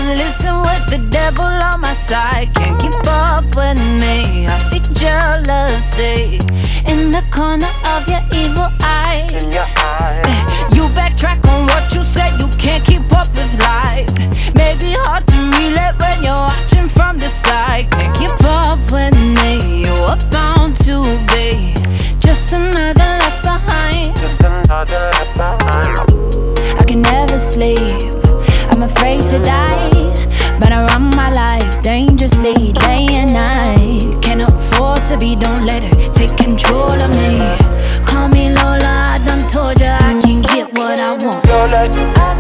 listen with the devil on my side. Can't keep up with me. I see jealousy in the corner of your evil eye. In your eye. You backtrack on what you said. You can't keep up with lies. Maybe hard to relate when you're watching from the side. Can't keep up with me. You were bound to be just another left behind. Just another left behind. I can never sleep. I'm afraid to die, but I run my life dangerously day and night. Can't afford to be, don't let her take control of me. Call me Lola, I done told ya I can get what I want. Lola,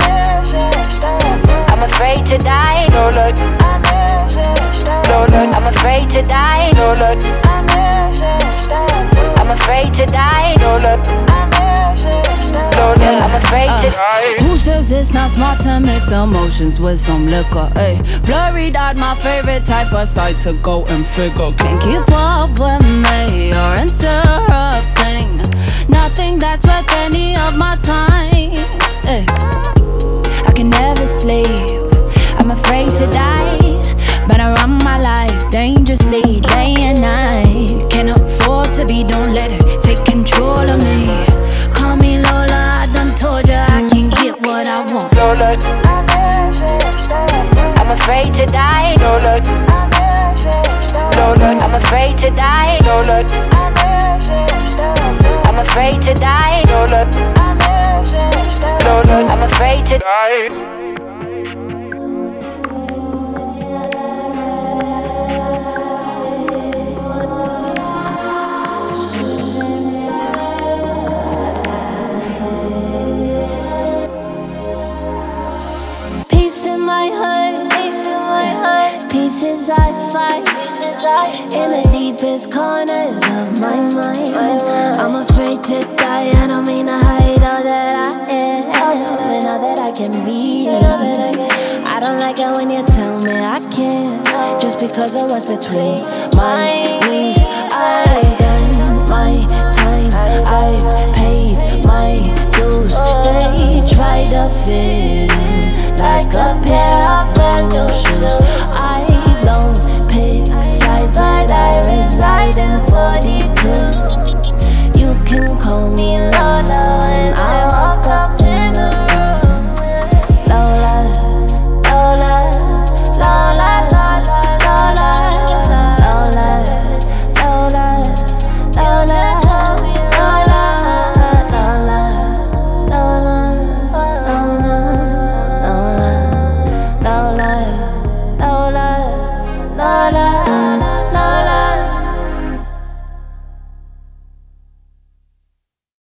I'm afraid to die. Lola, Lola, I'm afraid to die. Lola, I'm afraid to die. Lola, Lola, I'm afraid to die. Who says it's not smart to mix emotions with some liquor? Ay, blurry out my favorite type of sight to go and figure. Can't keep up with me. You're interrupting nothing that's worth any of my time. Ay, I can never sleep. I'm afraid to die, but I run my life dangerously day and night. Can't afford to be, don't let her take control of me. Call me Lola, I done told ya I can get what I want. Lola, I'm afraid to die. Lola, Lola, I'm afraid to die. Lola, I'm afraid to die. Lola, Lola, I'm afraid to die. Peace in my heart, pieces I fight in the deepest corners of my mind. I'm afraid to die, I don't mean to hide all that I am and all that I can be. I don't like it when you tell me I can't, just because of what's between my knees. I've done my time, I've paid my dues. They try to fit in like a pair of brand new shoes. I